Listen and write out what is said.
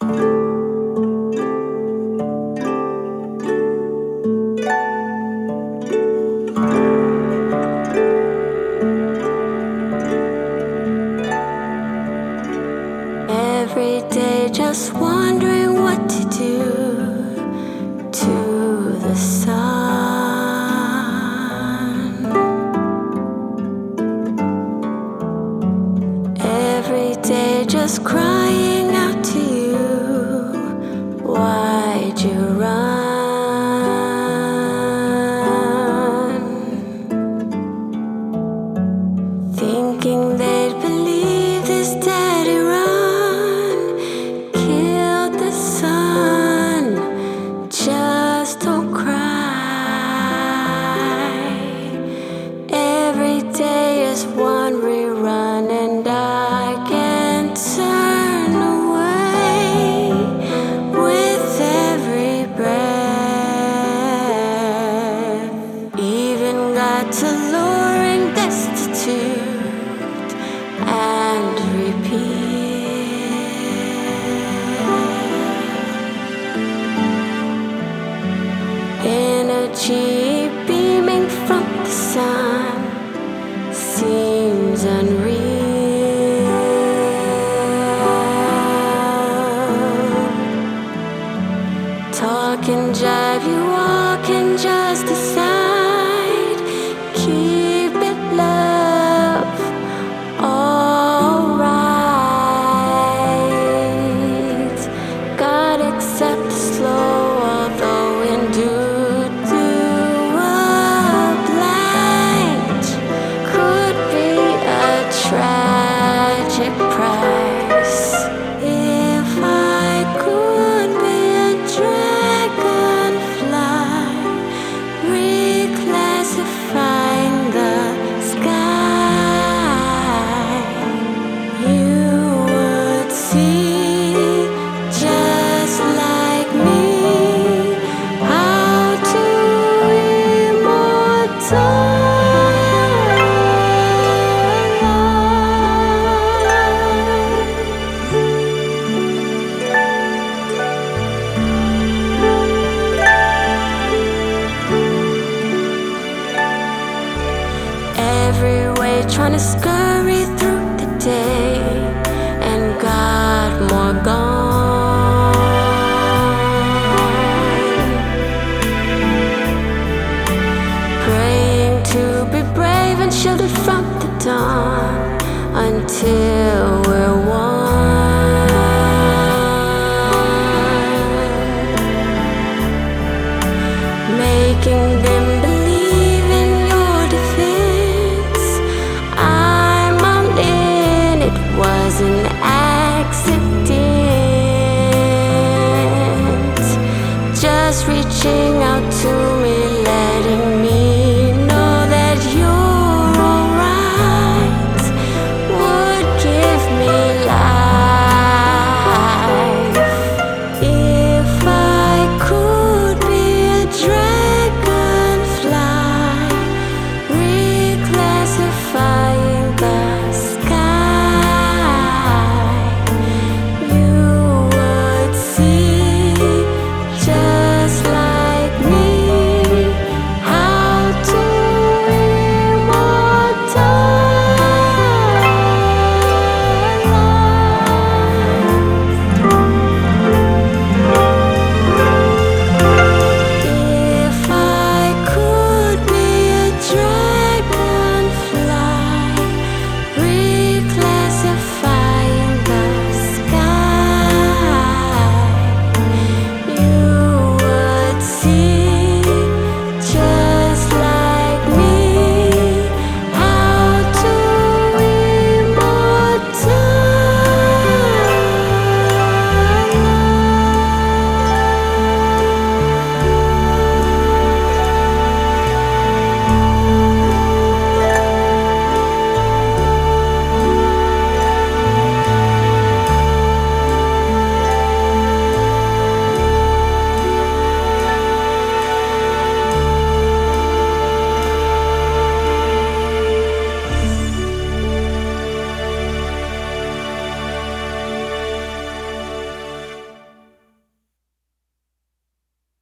Every day just wondering what to do to the sun. Every day just crying out to you, why'd you run? Thinking they'd believe this daddy run killed the sun. Just don't cry. Every day is one rerun, and I can't turn away with every breath. Even got to luring destitute and repeat. Energy beaming from the sun seems unreal. Talk and jive, you walk and just decide. Keep it love, alright. Gotta accept the slow, although in due to a blind could be a tragic price. If I could be a dragonfly, reclassifying the sky, you would see, just like me, how to every way trying to